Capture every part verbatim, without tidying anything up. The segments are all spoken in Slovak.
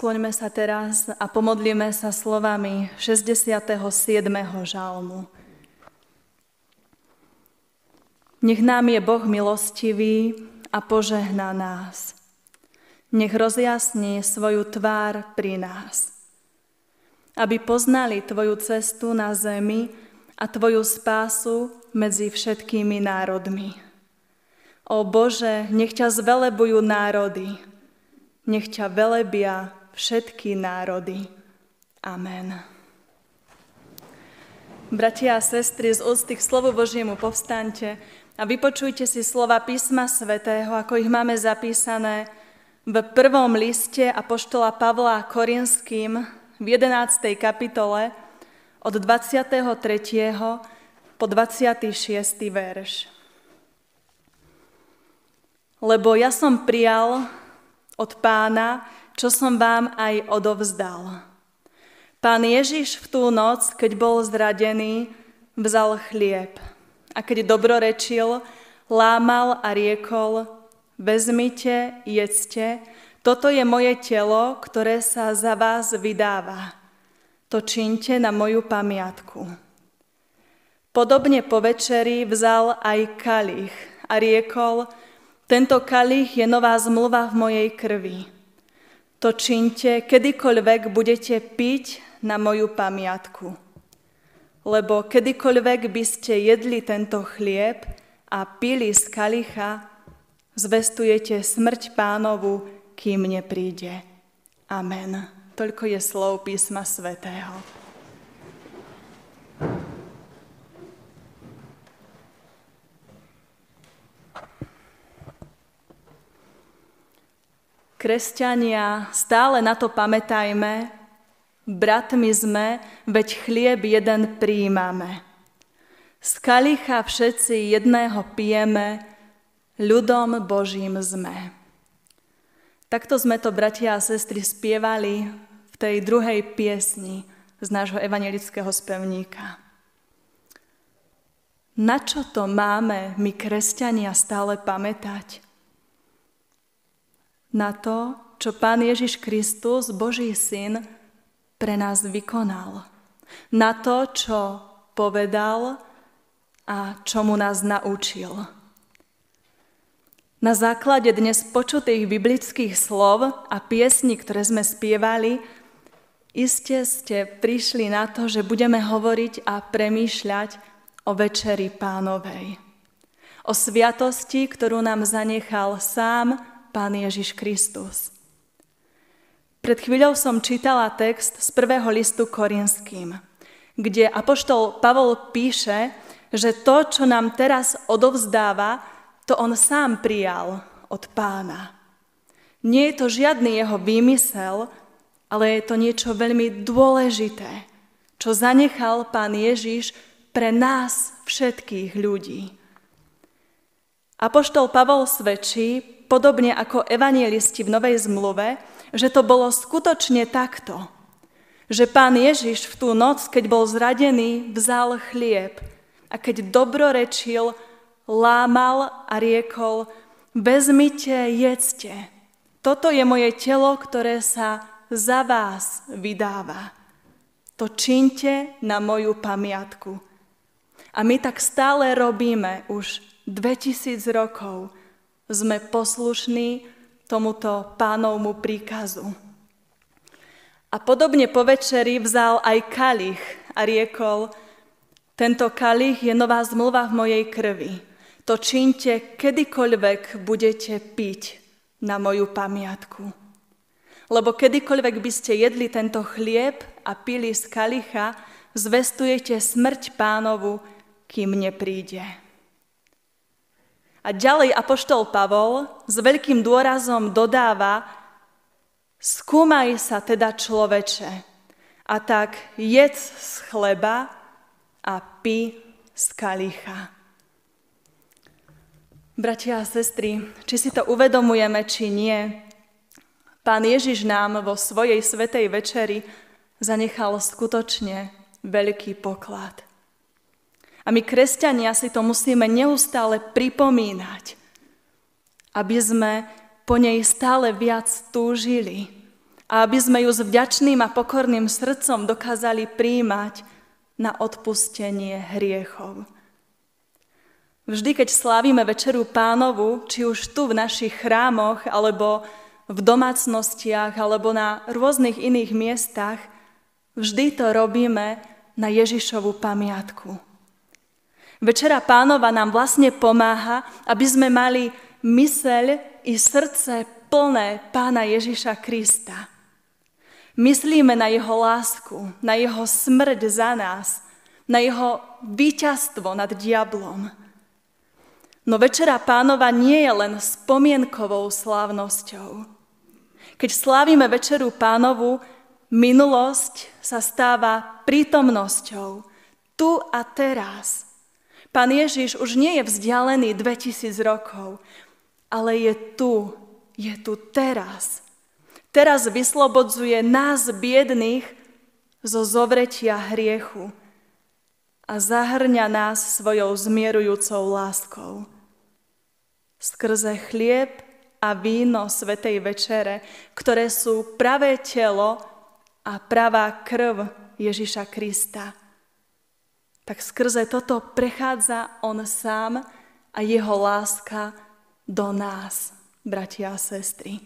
Skloňme sa teraz a pomodlíme sa slovami šesťdesiateho siedmeho žalmu. Nech nám je Boh milostivý a požehná nás. Nech rozjasní svoju tvár pri nás. Aby poznali Tvoju cestu na zemi a Tvoju spásu medzi všetkými národmi. Ó Bože, nech ťa zvelebujú národy. Nech ťa velebia všetky národy. Amen. Bratia a sestry, z úst k slovu Božiemu povstaňte a vypočujte si slova písma svätého, ako ich máme zapísané v prvom liste apoštola Pavla Korinským v jedenástej kapitole od dvadsiateho tretieho po dvadsiaty šiesty verš. Lebo ja som prijal od Pána, čo som vám aj odovzdal. Pán Ježiš v tú noc, keď bol zradený, vzal chlieb a keď dobrorečil, lámal a riekol: Vezmite, jedzte, toto je moje telo, ktoré sa za vás vydáva. To čiňte na moju pamiatku. Podobne po večeri vzal aj kalich a riekol: Tento kalich je nová zmluva v mojej krvi. To čiňte, kedykoľvek budete piť na moju pamiatku. Lebo kedykoľvek by ste jedli tento chlieb a pili z kalicha, zvestujete smrť Pánovu, kým nepríde. Amen. Toľko je slov písma svätého. Kresťania, stále na to pamätajme, bratmi sme, veď chlieb jeden prijímame. Z kalicha všetci jedného pijeme, ľudom Božím sme. Takto sme to, bratia a sestry, spievali v tej druhej piesni z nášho evanjelického spevníka. Na čo to máme my, kresťania, stále pamätať? Na to, čo Pán Ježiš Kristus, Boží syn, pre nás vykonal. Na to, čo povedal a čomu nás naučil. Na základe dnes počutých biblických slov a piesní, ktoré sme spievali, iste ste prišli na to, že budeme hovoriť a premýšľať o Večeri Pánovej. O sviatosti, ktorú nám zanechal sám Pán Ježiš Kristus. Pred chvíľou som čítala text z prvého listu Korinským, kde apoštol Pavol píše, že to, čo nám teraz odovzdáva, to on sám prijal od Pána. Nie je to žiadny jeho výmysel, ale je to niečo veľmi dôležité, čo zanechal Pán Ježiš pre nás všetkých ľudí. Apoštol Pavol svedčí, podobne ako evanjelisti v Novej zmluve, že to bolo skutočne takto. Že Pán Ježiš v tú noc, keď bol zradený, vzal chlieb a keď dobrorečil, lámal a riekol: Vezmite, jedzte. Toto je moje telo, ktoré sa za vás vydáva. To čiňte na moju pamiatku. A my tak stále robíme už dvetisíc rokov. Sme poslušní tomuto Pánovmu príkazu. A podobne po večeri vzal aj kalich a riekol: Tento kalich je nová zmluva v mojej krvi. To čiňte, kedykoľvek budete piť na moju pamiatku. Lebo kedykoľvek by ste jedli tento chlieb a pili z kalicha, zvestujete smrť Pánovu, kým nepríde. A ďalej apoštol Pavol s veľkým dôrazom dodáva: Skúmaj sa teda, človeče, a tak jedz z chleba a pí z kalicha. Bratia a sestry, či si to uvedomujeme, či nie, Pán Ježiš nám vo svojej svätej večeri zanechal skutočne veľký poklad. A my, kresťania, si to musíme neustále pripomínať, aby sme po nej stále viac túžili, a aby sme ju s vďačným a pokorným srdcom dokázali prijímať na odpustenie hriechov. Vždy, keď slávime Večeru Pánovu, či už tu v našich chrámoch, alebo v domácnostiach, alebo na rôznych iných miestach, vždy to robíme na Ježišovu pamiatku. Večera Pánova nám vlastne pomáha, aby sme mali myseľ i srdce plné Pána Ježiša Krista. Myslíme na jeho lásku, na jeho smrť za nás, na jeho víťazstvo nad diablom. No Večera Pánova nie je len spomienkovou slávnosťou. Keď slávime Večeru Pánovu, minulosť sa stáva prítomnosťou tu a teraz. Pán Ježiš už nie je vzdialený dvetisíc rokov, ale je tu, je tu teraz. Teraz vyslobodzuje nás biedných zo zovretia hriechu a zahrňa nás svojou zmierujúcou láskou. Skrze chlieb a víno svätej večere, ktoré sú pravé telo a pravá krv Ježiša Krista. Tak skrze toto prechádza on sám a jeho láska do nás, bratia a sestry.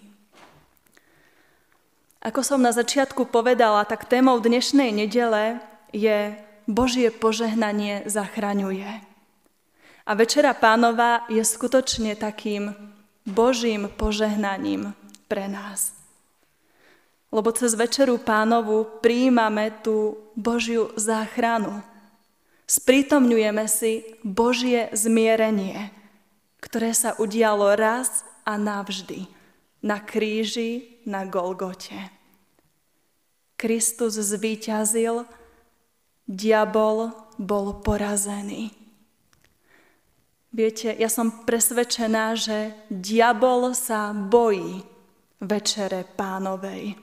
Ako som na začiatku povedala, tak témou dnešnej nedele je Božie požehnanie zachraňuje. A Večera Pánova je skutočne takým Božím požehnaním pre nás. Lebo cez Večeru Pánovu prijímame tú Božiu záchranu. Sprítomňujeme si Božie zmierenie, ktoré sa udialo raz a navždy na kríži na Golgote. Kristus zvíťazil, diabol bol porazený. Viete, ja som presvedčená, že diabol sa bojí Večere Pánovej.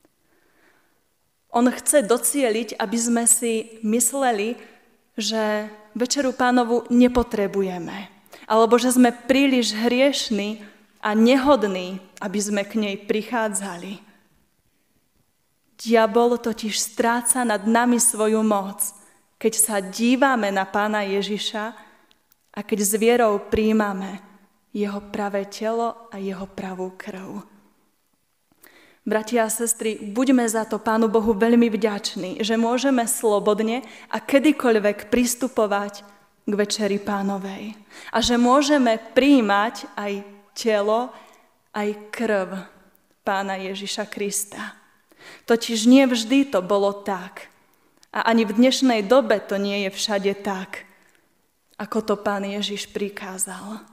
On chce docieliť, aby sme si mysleli, že Večeru Pánovu nepotrebujeme, alebo že sme príliš hriešni a nehodní, aby sme k nej prichádzali. Diabol totiž stráca nad nami svoju moc, keď sa dívame na Pána Ježiša a keď s vierou prijímame jeho pravé telo a jeho pravú krv. Bratia a sestry, buďme za to Pánu Bohu veľmi vďační, že môžeme slobodne a kedykoľvek pristupovať k Večeri Pánovej. A že môžeme prijímať aj telo, aj krv Pána Ježiša Krista. Totiž nie vždy to bolo tak. A ani v dnešnej dobe to nie je všade tak, ako to Pán Ježiš prikázal.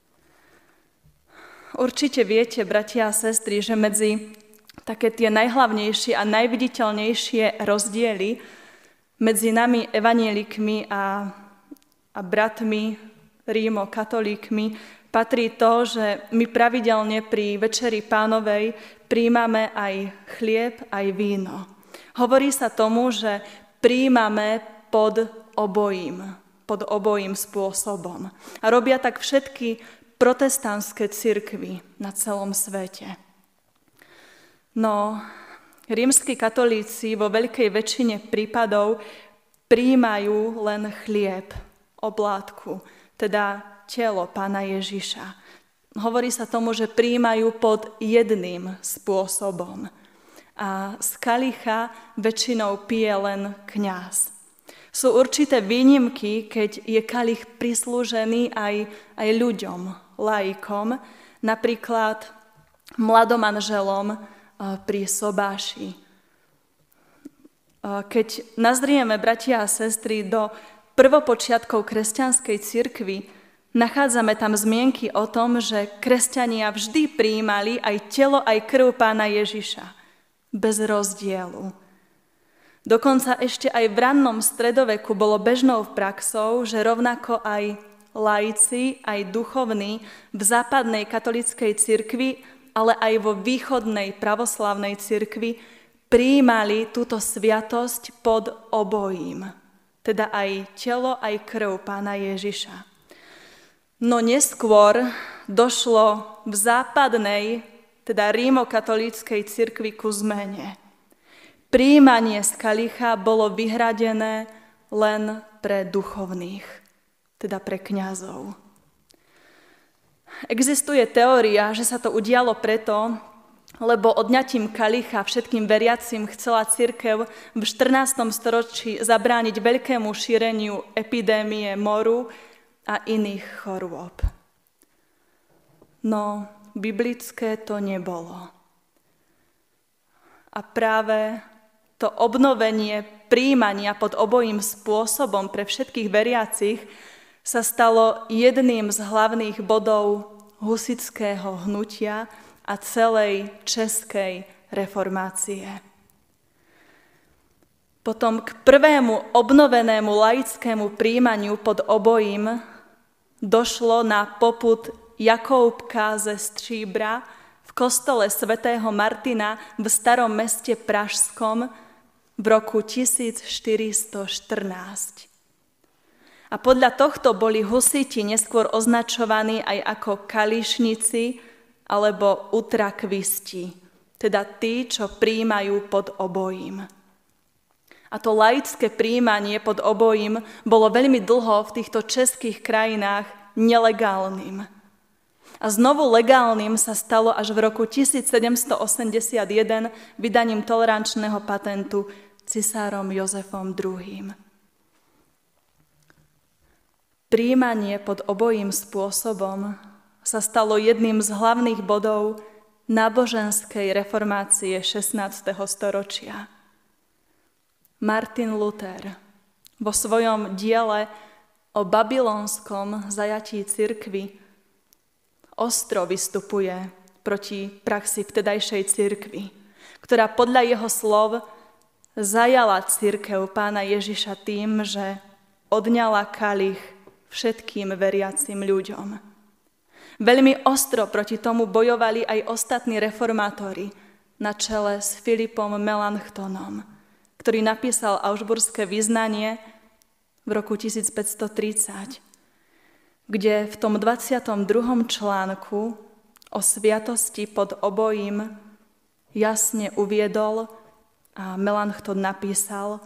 Určite viete, bratia a sestry, že medzi také tie najhlavnejšie a najviditeľnejšie rozdiely medzi nami evanielikmi a, a bratmi rímokatolíkmi patrí to, že my pravidelne pri Večeri Pánovej prijímame aj chlieb, aj víno. Hovorí sa tomu, že prijímame pod obojím, pod obojím spôsobom. A robia tak všetky protestantské cirkvi na celom svete. No, rímski katolíci vo veľkej väčšine prípadov prijímajú len chlieb, oblátku, teda telo Pána Ježiša. Hovorí sa tomu, že prijímajú pod jedným spôsobom. A z kalicha väčšinou pije len kňaz. Sú určité výnimky, keď je kalich prislúžený aj, aj ľuďom, laikom, napríklad mladomanželom pri sobáši. Keď nazrieme, bratia a sestry, do prvopočiatkov kresťanskej cirkvi, nachádzame tam zmienky o tom, že kresťania vždy prijímali aj telo, aj krv Pána Ježiša, bez rozdielu. Dokonca ešte aj v rannom stredoveku bolo bežnou praxou, že rovnako aj laici, aj duchovní v západnej katolíckej cirkvi, ale aj vo východnej pravoslavnej cirkvi prijímali túto sviatosť pod obojím, teda aj telo, aj krv Pána Ježiša. No neskôr došlo v západnej teda rímokatolíckej cirkvi ku zmene. Prijímanie z kalicha bolo vyhradené len pre duchovných, teda pre kňazov. Existuje teória, že sa to udialo preto, lebo odňatím kalicha všetkým veriacim chcela cirkev v štrnástom storočí zabrániť veľkému šíreniu epidémie moru a iných chorôb. No, biblické to nebolo. A práve to obnovenie prijímania pod obojím spôsobom pre všetkých veriacich sa stalo jedným z hlavných bodov husitského hnutia a celej českej reformácie. Potom k prvému obnovenému laickému prijímaniu pod obojím došlo na popud Jakoubka ze Stříbra v kostole svätého Martina v Starom meste Pražskom v roku tisícštyristoštrnásť. A podľa tohto boli husiti neskôr označovaní aj ako kališníci alebo utrakvisti, teda tí, čo prijímajú pod obojím. A to laické prijímanie pod obojím bolo veľmi dlho v týchto českých krajinách nelegálnym. A znovu legálnym sa stalo až v roku tisícsedemstoosemdesiatjeden vydaním tolerančného patentu cisárom Jozefom druhým. Prijímanie pod obojím spôsobom sa stalo jedným z hlavných bodov náboženskej reformácie šestnásteho storočia. Martin Luther vo svojom diele o babylonskom zajatí cirkvi ostro vystupuje proti praxi vtedajšej cirkvi, ktorá podľa jeho slov zajala cirkev Pána Ježiša tým, že odňala kalich všetkým veriacim ľuďom. Veľmi ostro proti tomu bojovali aj ostatní reformátori na čele s Filipom Melanchtonom, ktorý napísal Augsburské vyznanie v roku tisícpäťstotridsať, kde v tom dvadsiatom druhom článku o sviatosti pod obojím jasne uviedol a Melanchthon napísal: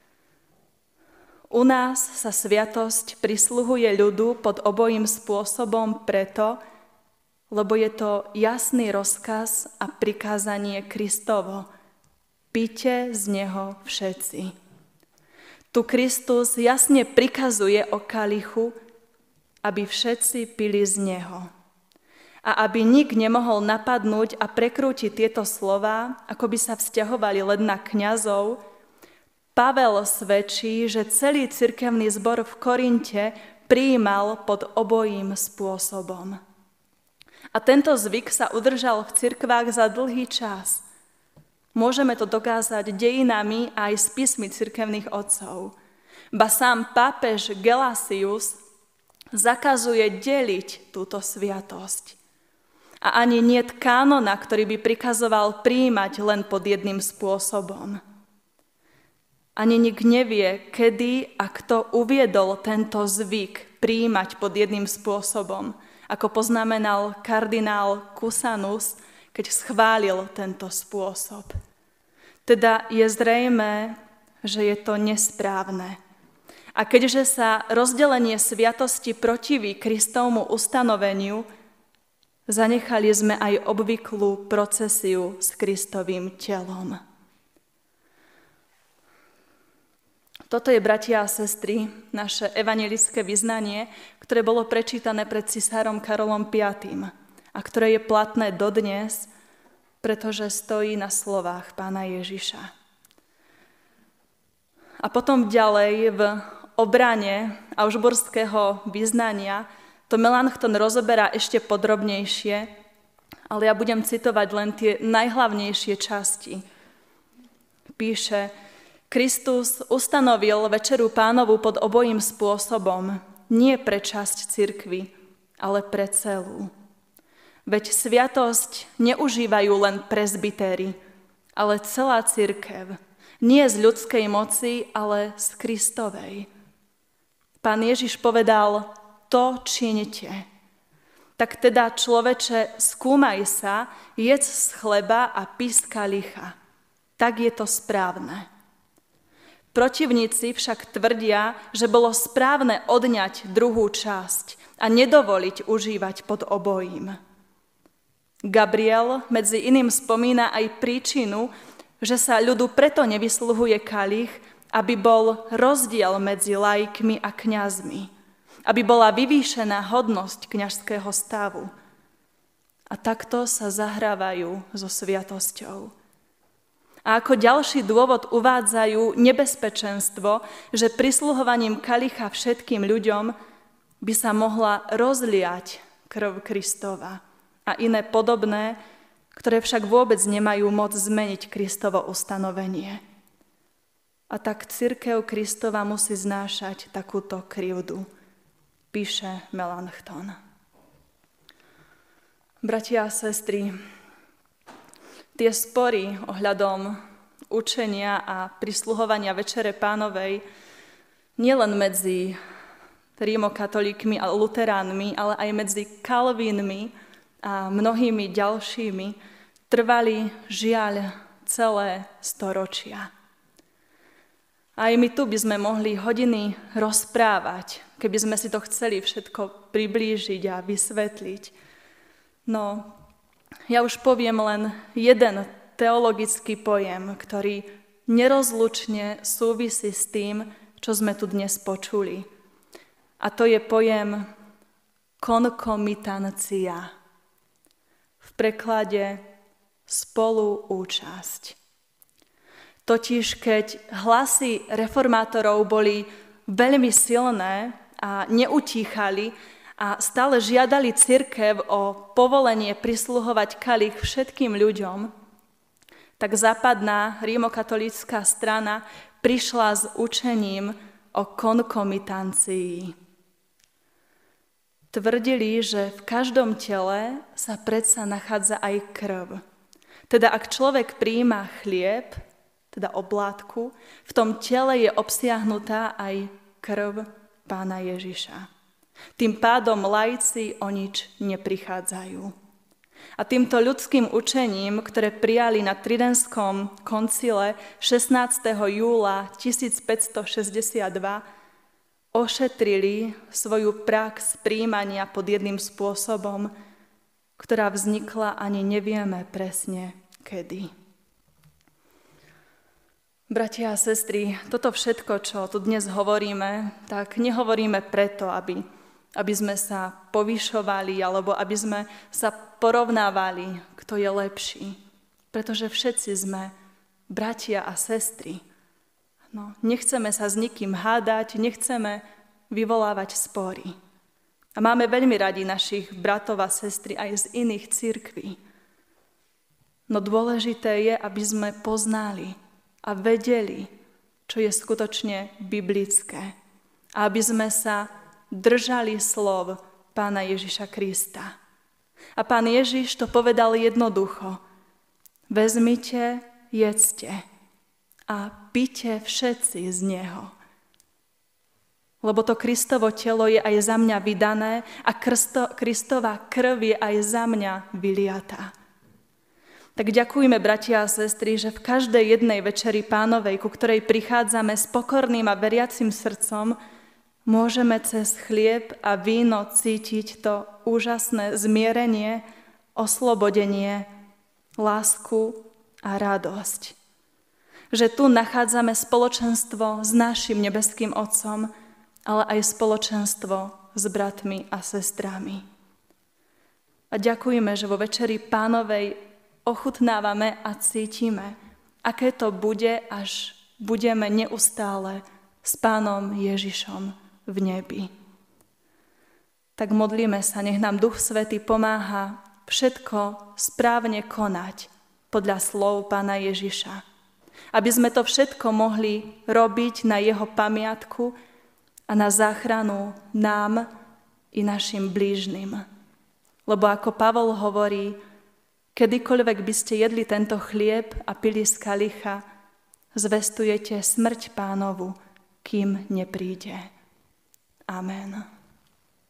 U nás sa sviatosť prisluhuje ľudu pod obojím spôsobom preto, lebo je to jasný rozkaz a prikázanie Kristovo. Pite z neho všetci. Tu Kristus jasne prikazuje o kalichu, aby všetci pili z neho. A aby nik nemohol napadnúť a prekrútiť tieto slová, ako by sa vzťahovali len na kňazov, Pavel svedčí, že celý cirkevný zbor v Korinte prijímal pod obojím spôsobom. A tento zvyk sa udržal v cirkvách za dlhý čas. Môžeme to dokázať dejinami aj z písmy cirkevných otcov. Ba sám pápež Gelasius zakazuje deliť túto sviatosť. A ani niet kánona, ktorý by prikazoval prijímať len pod jedným spôsobom. Ani nik nevie, kedy a kto uviedol tento zvyk prijímať pod jedným spôsobom, ako poznamenal kardinál Cusanus, keď schválil tento spôsob. Teda je zrejmé, že je to nesprávne. A keďže sa rozdelenie sviatosti protiví Kristovmu ustanoveniu, zanechali sme aj obvyklú procesiu s Kristovým telom. Toto je, bratia a sestry, naše evanjelické vyznanie, ktoré bolo prečítané pred cisárom Karolom piatym a ktoré je platné dodnes, pretože stojí na slovách Pána Ježiša. A potom ďalej v obrane augsburského vyznania to Melanchthon rozoberá ešte podrobnejšie, ale ja budem citovať len tie najhlavnejšie časti. Píše: Kristus ustanovil Večeru Pánovu pod obojím spôsobom, nie pre časť cirkvi, ale pre celú. Veď sviatosť neužívajú len presbytéri, ale celá cirkev, nie z ľudskej moci, ale z Kristovej. Pán Ježiš povedal: to činite. Tak teda, človeče, skúmaj sa, jedz z chleba a pí z kalicha. Tak je to správne. Protivníci však tvrdia, že bolo správne odňať druhú časť a nedovoliť užívať pod obojím. Gabriel medzi iným spomína aj príčinu, že sa ľudu preto nevysluhuje kalich, aby bol rozdiel medzi laikmi a kňazmi, aby bola vyvýšená hodnosť kňazského stavu. A takto sa zahrávajú so sviatosťou. A ako ďalší dôvod uvádzajú nebezpečenstvo, že prisluhovaním kalicha všetkým ľuďom by sa mohla rozliať krv Kristova a iné podobné, ktoré však vôbec nemajú moc zmeniť Kristovo ustanovenie. A tak cirkev Kristova musí znášať takúto krivdu, píše Melanchthon. Bratia a sestry, tie spory ohľadom učenia a prisluhovania Večere Pánovej nielen medzi rímokatolíkmi a luteránmi, ale aj medzi Kalvínmi a mnohými ďalšími trvali, žiaľ, celé storočia. Aj my tu by sme mohli hodiny rozprávať, keby sme si to chceli všetko priblížiť a vysvetliť. No, ja už poviem len jeden teologický pojem, ktorý nerozlučne súvisí s tým, čo sme tu dnes počuli. A to je pojem konkomitancia. V preklade spoluúčasť. Totiž keď hlasy reformátorov boli veľmi silné a neutíchali a stále žiadali cirkev o povolenie prisluhovať kalich všetkým ľuďom, tak západná rímokatolícka strana prišla s učením o konkomitancii. Tvrdili, že v každom tele sa predsa nachádza aj krv. Teda ak človek prijíma chlieb, teda oblátku, v tom tele je obsiahnutá aj krv Pána Ježiša. Tým pádom laici o nič neprichádzajú. A týmto ľudským učením, ktoré prijali na Tridentskom koncile šestnásteho júla tisícpäťstošesťdesiatdva, ošetrili svoju prax prijímania pod jedným spôsobom, ktorá vznikla ani nevieme presne kedy. Bratia a sestry, toto všetko, čo tu dnes hovoríme, tak nehovoríme preto, aby, aby sme sa povyšovali alebo aby sme sa porovnávali, kto je lepší. Pretože všetci sme bratia a sestry. No, nechceme sa s nikým hádať, nechceme vyvolávať spory. A máme veľmi radi našich bratov a sestry aj z iných cirkví. No dôležité je, aby sme poznali a vedeli, čo je skutočne biblické. A aby sme sa držali slov Pána Ježiša Krista. A Pán Ježiš to povedal jednoducho. Vezmite, jedzte a pite všetci z neho. Lebo to Kristovo telo je aj za mňa vydané a Kristo, Kristova krv je aj za mňa vyliatá. Tak ďakujme, bratia a sestry, že v každej jednej večeri Pánovej, ku ktorej prichádzame s pokorným a veriacim srdcom, môžeme cez chlieb a víno cítiť to úžasné zmierenie, oslobodenie, lásku a radosť. Že tu nachádzame spoločenstvo s našim nebeským Otcom, ale aj spoločenstvo s bratmi a sestrami. A ďakujme, že vo večeri Pánovej ochutnávame a cítime, aké to bude, až budeme neustále s Pánom Ježišom v nebi. Tak modlíme sa, nech nám Duch Svätý pomáha všetko správne konať podľa slov Pána Ježiša. Aby sme to všetko mohli robiť na jeho pamiatku a na záchranu nám i našim blížnym. Lebo ako Pavol hovorí, kedykoľvek by ste jedli tento chlieb a pili z kalicha, zvestujete smrť Pánovu, kým nepríde. Amen.